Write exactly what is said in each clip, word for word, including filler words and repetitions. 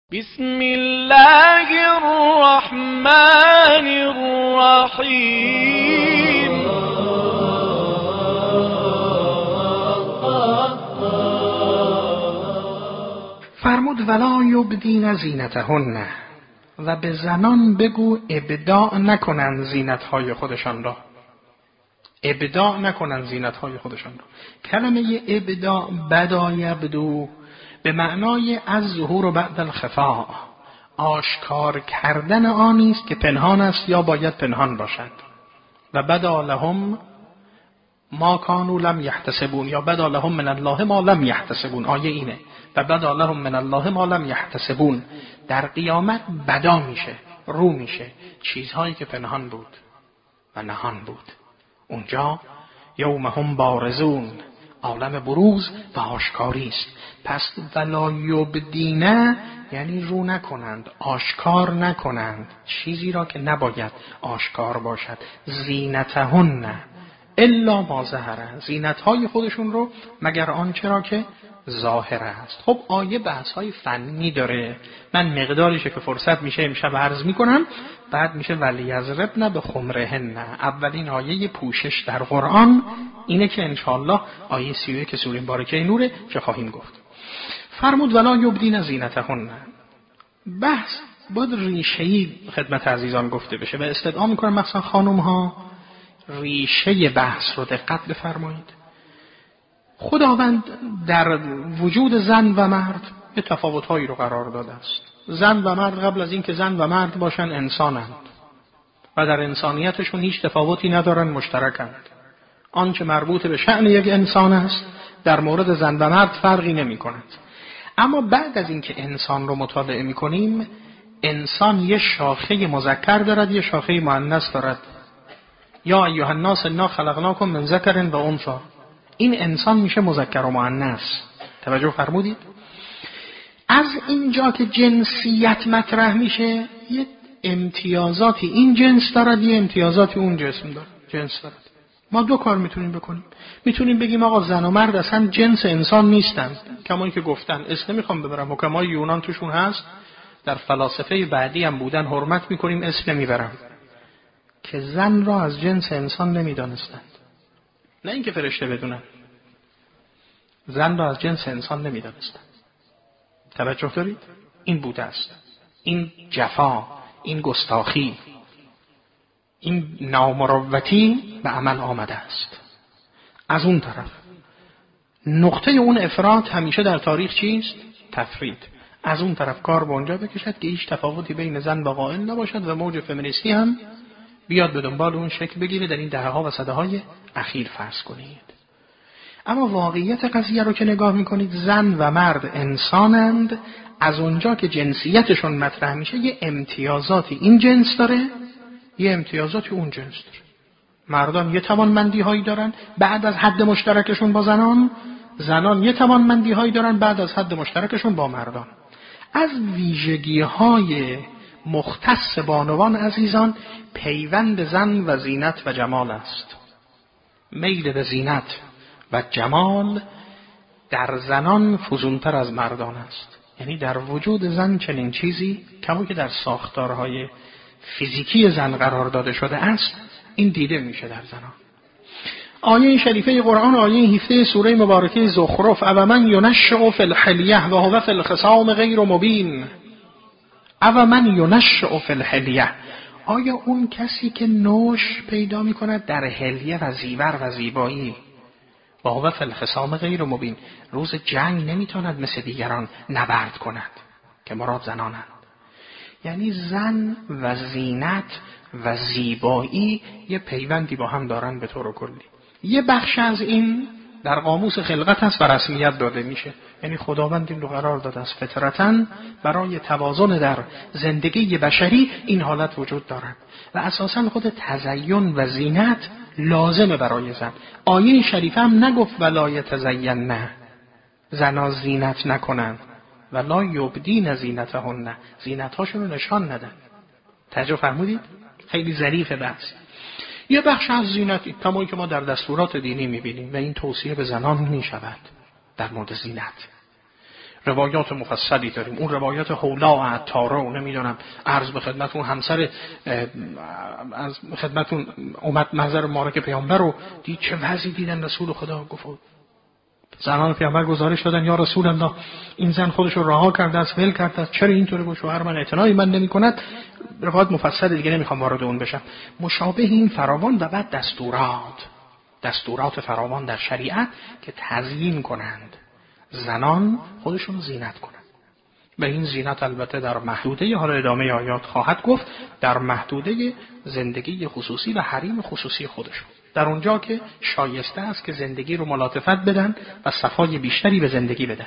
بسم الله الرحمن الرحیم. فرمود ولا یبدین زینتهن، و به زنان بگو ابداع نکنن زینتهای خودشان را. ابداع نکنن زینتهای خودشان را. کلمه ابداع بدا یبدو به معنای از ظهور و بعد الخفاء، آشکار کردن آنی است که پنهان است یا باید پنهان باشد. و بدا لهم ما کانوا لم یحتسبون، یا بدا لهم من الله ما لم یحتسبون. آیه اینه، و بدا لهم من الله ما لم یحتسبون. در قیامت بدا میشه، رو میشه چیزهایی که پنهان بود و نهان بود. اونجا یوم هم بارزون، عالم بروز و آشکاری است. پس ولا یبدینه یعنی رو نکنند، آشکار نکنند چیزی را که نباید آشکار باشد. زینتهن الا ما ظهر، زینتهای خودشون رو مگر آنچه را که ظاهر است. خب آیه بحث های فنی داره، من مقداریش که فرصت میشه امشب عرض میکنم، بعد میشه ولیضربن بخمرهن. اولین آیه پوشش در قرآن اینه که انشاءالله آیه سی و یک سوره مبارکه نوره که خواهیم گفت. فرمود ولا یبدین زینتهن. بحث باید ریشه‌ای خدمت عزیزان گفته بشه و استدعا میکنم مثلا خانم ها ریشه بحث رو دقت بفرمایید. خداوند در وجود زن و مرد یه تفاوت‌هایی رو قرار داده است. زن و مرد قبل از اینکه زن و مرد باشن انسانند و در انسانیتشون هیچ تفاوتی ندارن، مشترکند. آنچه مربوط به شأن یک انسان است در مورد زن و مرد فرقی نمی‌کند. اما بعد از اینکه انسان رو مطالعه می‌کنیم، انسان یه شاخه مذکر دارد، یه شاخه مؤنث دارد. یا ایها الناس انا خلقناکم من ذکر و انثی. این انسان میشه مذکر و مؤنث. توجه فرمودید؟ از اینجا که جنسیت مطرح میشه، یه امتیازاتی این جنس دارد، یه امتیازاتی اون جسم دارد، جنس دارد. ما دو کار میتونیم بکنیم. میتونیم بگیم آقا زن و مرد اصلا جنس انسان نیستند، کمایی که گفتن. اسم نمیخوام ببرم، حکمای یونان توشون هست، در فلاسفه بعدی هم بودن، حرمت میکنیم، اسم نمیبرم، که زن را از جنس انسان نمیدانستند. نه اینکه فرشته بدونن، زن را از جنس انسان نمیدانستند. توجه دارید؟ این بوده است. این جفا، این گستاخی، این نامروتی به عمل آمده است. از اون طرف نقطه اون افراط همیشه در تاریخ چیست؟ تفرید. از اون طرف کار به اونجا بکشد که هیچ تفاوتی بین زن و قائل نباشد و موج فمینیستی هم بیاد به دنبال اون شکل بگیره در این دهه‌ها و صده‌های اخیر فرض کنید. اما واقعیت قضیه رو که نگاه میکنید، زن و مرد انسانند. از اونجا که جنسیتشون مطرح میشه، یه امتیازاتی این جنس داره، یه امتیازاتی اون جنس داره. مردان یه توانمندی هایی دارن بعد از حد مشترکشون با زنان، زنان یه توانمندی هایی دارن بعد از حد مشترکشون با مردان. از ویژگی های مختص بانوان عزیزان پیوند زن و زینت و جمال است. میل به زینت و جمال در زنان فزونتر از مردان است. یعنی در وجود زن چنین چیزی کما که در ساختارهای فیزیکی زن قرار داده شده است، این دیده میشه در زنان. آیه شریفه قرآن، آیه هفده سوره مبارکه زخرف، او من ینشأ فی الحلیة و هو فی الخصام غیر مبین. او من ینشأ فی الحلیة، آیا اون کسی که نوش پیدا میکند در حلیه و زیور و زیبایی، و هو فی الخصام غیر مبین، روز جنگ نمیتواند مثل دیگران نبرد کند که مراد زنانند. یعنی زن و زینت و زیبایی یه پیوندی با هم دارن به طور کلی. یه بخش از این در قاموس خلقت هست و رسمیت داده میشه. یعنی خداوند این رو قرار داده است فطرتاً برای توازن در زندگی بشری این حالت وجود دارد و اساساً خود تزین و زینت لازمه برای زن. آیه شریفه هم نگفت ولا یتزین، نه زنا زینت نکنن، ولا یبدین زینتهن، زینت‌هاشون رو نشان ندن. توجه فرمودید؟ خیلی ظریف بحث. یه بخش از زینت کمایی که ما در دستورات دینی میبینیم و این توصیه به زنان میشود در مورد زینت. روایات مفصلی داریم. اون روایات حولا و عطاره و نمیدونم عرض به خدمتون همسر از خدمتون اومد محضر مبارک پیامبر رو دید چه وضعی دیدن رسول خدا. گفت زنان پیامبر گزارش دادن یا رسول الله این زن خودش رو رها کرده است، ول کرده است، چرا اینطوری با شوهر من اعتنایی من نمی‌کند. روایات مفصل دیگه نمیخوام وارد اون بشم. مشابه این فراوان و بعد دستورات دستورات فراوان در شریعت که تزیین کنند، زنان خودشون زینت کنند. به این زینت البته در محدوده، حالا ادامه آیات خواهد گفت، در محدوده زندگی خصوصی و حریم خصوصی خودشون، در اونجا که شایسته است که زندگی رو ملاطفت بدن و صفای بیشتری به زندگی بدن.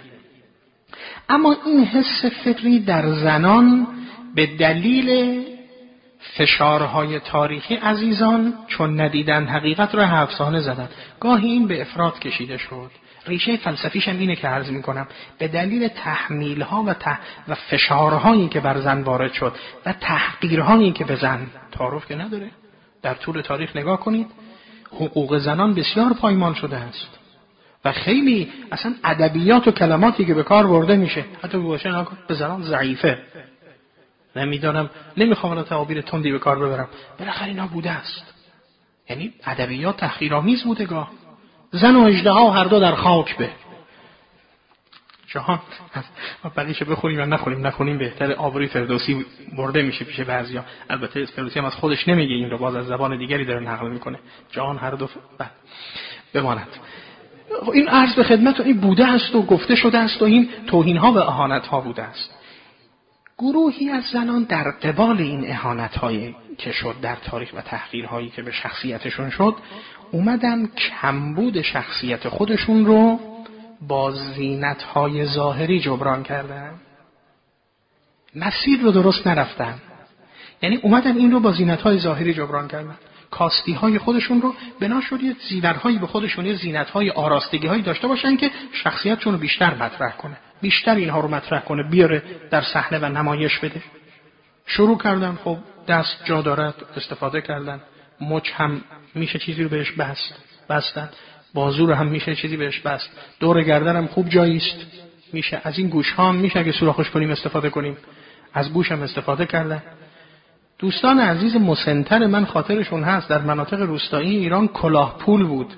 اما این حس فطری در زنان به دلیل فشارهای تاریخی عزیزان چون ندیدن حقیقت را حفظانه زدن، گاهی این به افراط کشیده شد. ریشه فلسفیش هم اینه که عرض میکنم به دلیل تحمیلها و, تح... و فشارهایی که بر زن وارد شد و تحقیرهایی که به زن تعارف که نداره. در طول تاریخ نگاه کنید حقوق زنان بسیار پایمال شده است و خیلی اصلا ادبیات و کلماتی که به کار برده میشه حتی باشه به زنان ضعیفه، نمیدونم نمیخوام الان تعابیر تندی به کار ببرم، بالاخره اینا بوده است. یعنی ادبیات تحقیرآمیز بوده. گاه زن و اژدها هر دو در خاک به جهان ما بقیه‌شو بخوریم یا نخوریم، نخونیم بهتر. آبروی فردوسی برده میشه پیش بعضیا. البته فردوسی هم از خودش نمیگه این رو، باز از زبان دیگری داره نقل میکنه. جهان هر دو ف... بماند. این عرض به خدمت این بوده است و گفته شده است و این توهین‌ها و اهانت‌ها بوده است. گروهی از زنان در قبال این اهانت‌هایی که شد در تاریخ و تحقیرهایی که به شخصیتشون شد، اومدن کمبود شخصیت خودشون رو با زینت‌های ظاهری جبران کردن. مسیر رو درست نرفتن. یعنی اومدن این رو با زینت‌های ظاهری جبران کردن. کاستی‌های خودشون رو بنا شد یه زیورهایی به خودشون، یه زینت‌های آراستگی‌هایی داشته باشن که شخصیتشون رو بیشتر مطرح کنه. بیشتر اینها رو مطرح کنه، بیاره در صحنه و نمایش بده. شروع کردن خب دست جا دارد استفاده کردن، مچ هم میشه چیزی رو بهش بست بستن، بازو رو هم میشه چیزی بهش بست، دور گردن هم خوب جایی است میشه، از این گوش ها هم میشه اگه سوراخش کنیم استفاده کنیم، از گوش هم استفاده کردن. دوستان عزیز مسنتر من خاطرشون هست در مناطق روستایی ایران کلاه پول بود.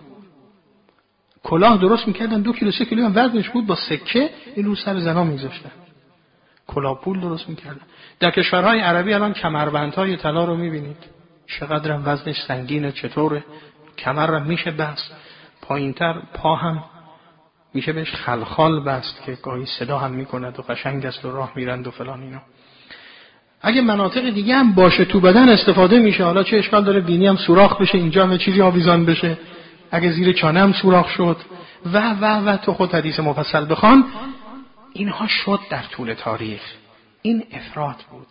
کلاه درست میکردن دو کیلو سه کیلو هم وزنش بود، با سکه این رو سر زنا میذاشتن. کلاه پول درست میکردن. در کشورهای عربی الان کمربندهای طلا رو میبینید چقدر هم وزنش سنگینه، چطوره، کمر رو میشه بست، پایینتر پا هم میشه بهش خلخال بست که گاهی صدا هم میکند و قشنگ است و راه میرند و فلان اینا. اگه مناطق دیگه هم باشه تو بدن استفاده میشه، حالا چه اشکال داره بینی هم سوراخ بشه، اینجا هم چیزی آویزان بشه، اگه زیر چانه هم سوراخ شد و و و تو خود حدیث مفصل بخوان. اینها شد در طول تاریخ. این افراط بود.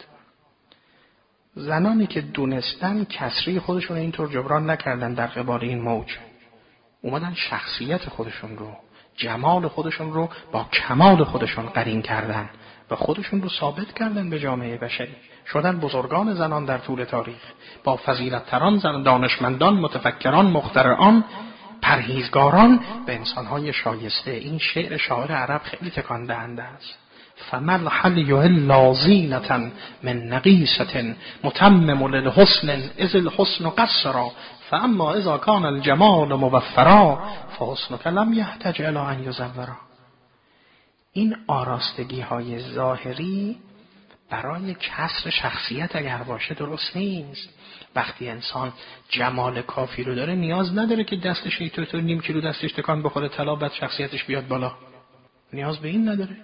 زنانی که دونستن کسری خودشون اینطور جبران نکردن در قبال این موج، اومدن شخصیت خودشون رو، جمال خودشون رو با کمال خودشون قرین کردن و خودشون رو ثابت کردن به جامعه بشری. شدن بزرگان زنان در طول تاریخ، با فضیلت‌تران زن، دانشمندان، متفکران، مخترعان، پرهیزگاران به انسان‌های شایسته. این شعر شاعر عرب خیلی تکان دهنده است. فمل حلی الا زینة من نقیصة متمم للحسن اذ الحسن قصرا فاما اذا كان الجمال موفرا فحسنك لم يحتج الى ان یزورا. این آراستگی های ظاهری برای کسر شخصیت اگر باشه درست نیست. وقتی انسان جمال کافی رو داره نیاز نداره که دستش تو تو نیم کیلو دستش تکان بخوره طلا بعد شخصیتش بیاد بالا، نیاز به این نداره.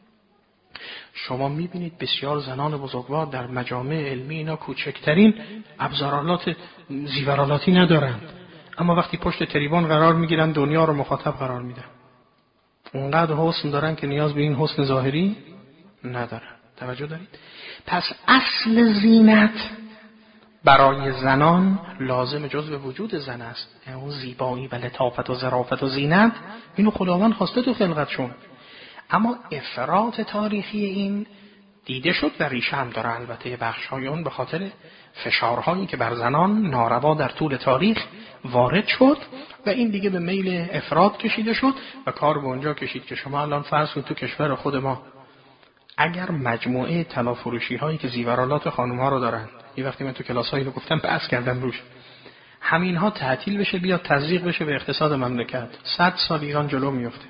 شما میبینید بسیار زنان بزرگوار در مجامع علمی اینا کوچکترین ابزارالات زیورالاتی ندارند، اما وقتی پشت تریبون قرار میگیرن دنیا رو مخاطب قرار میدن. اونقدر حسن دارن که نیاز به این حسن ظاهری ندارن. توجه دارید؟ پس اصل زینت برای زنان لازم جزء وجود زن است. یعنی اون زیبایی و لطافت و ظرافت و زینت اینو خداوند خواسته تو خلقتشون. اما افراط تاریخی این دیده شد و ریشه هم داره البته بخش‌های اون به خاطر فشارهایی که بر زنان ناروا در طول تاریخ وارد شد و این دیگه به میل افراد کشیده شد و کار به اونجا کشید که شما الان فرض کنید تو کشور خود ما اگر مجموعه طلافروشی هایی که زیورالات خانم ها رو دارن، یه وقتی من تو کلاس هایی رو گفتم بحث کردم روش، همین ها تعطیل بشه بیاد تزریق بشه به اقتصاد مملکت، صد سال ایران جلو میفته.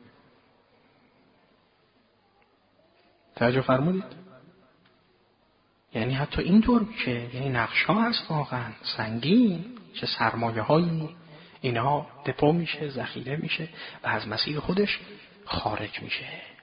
توجه فرمودید؟ یعنی حتی اینطور میشه، یعنی نقش ها هست واقعا سنگین، چه سرمایه هایی اینا دپو میشه، ذخیره میشه و از مسیر خودش خارج میشه.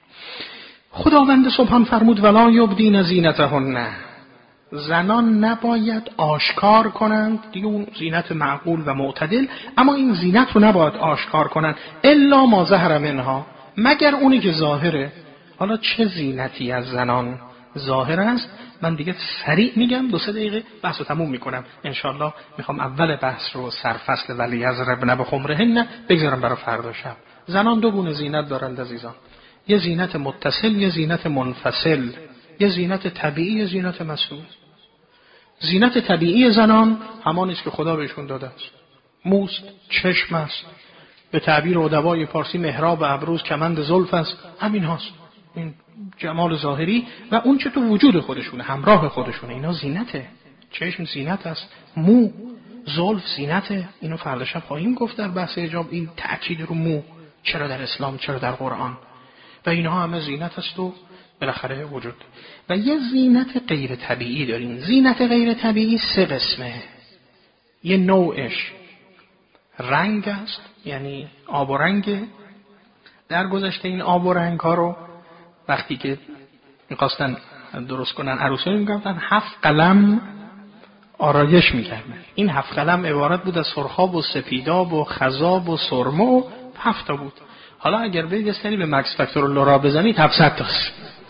خداوند سبحان فرمود ولا یبدین زینتهن، زنان نباید آشکار کنند دیگه اون زینت معقول و معتدل، اما این زینت رو نباید آشکار کنند الا ما ظهر منها، مگر اونی که ظاهره. حالا چه زینتی از زنان ظاهر است؟ من دیگه سریع میگم، دو سه دقیقه بحث رو تموم میکنم انشالله. میخوام اول بحث رو سرفصل ولی یضربن بخمرهن بگذارم برای فردا شب. زنان دو گونه زینت دارند عزیزان، یه زینت متصل، یه زینت منفصل، یه زینت طبیعی، یه زینت مصنوعی. زینت طبیعی زنان همانی است که خدا بهشون داده است، موست، چشم است، به تعبیر ادبای پارسی محراب ابروز کمند زلف است، همین هاست، این جمال ظاهری و اون چه تو وجود خودشونه، همراه خودشونه، اینا زینته. چشم زینت است، مو، زلف زینته. اینو فردا شب خواهیم گفت در بحث حجاب، این تأکید رو مو چرا در اسلام، چرا در قرآن، و اینها همه زینت است و بالاخره وجود. و یه زینت غیر طبیعی داریم. زینت غیر طبیعی سه قسمه. یه نوعش رنگ است، یعنی آب و رنگ. در گذشته این آب و رنگ ها رو وقتی که می‌خواستن درست کنن عروسی‌ها می‌گفتن هفت قلم آرایش می‌کردن. این هفت قلم عبارت بود از سرخاب و سپیداب و خضاب و سرمه و هفت تا بود. حالا اگر برید استنی به مکس فاکتور لورا بزنید هفتصد تاست.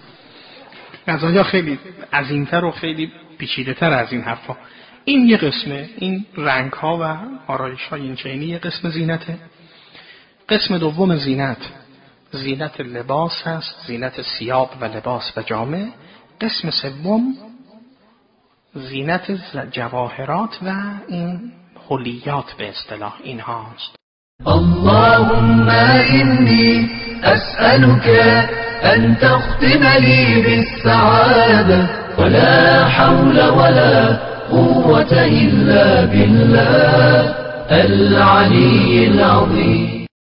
قضایا خیلی عظیم‌تر و خیلی پیچیده‌تر از این حرفا. این یه قسمه، این رنگ‌ها و آرایش‌های این چنینی یه قسم زینته. قسم دوم زینت زینت لباس هست، زینت ثیاب و لباس و جامه. قسم سوم زینت جواهرات و این حلیات به اصطلاح این هاست. اللهم إني أسألك أن تختم لي بالسعادة ولا حول ولا قوة إلا بالله العلي العظيم.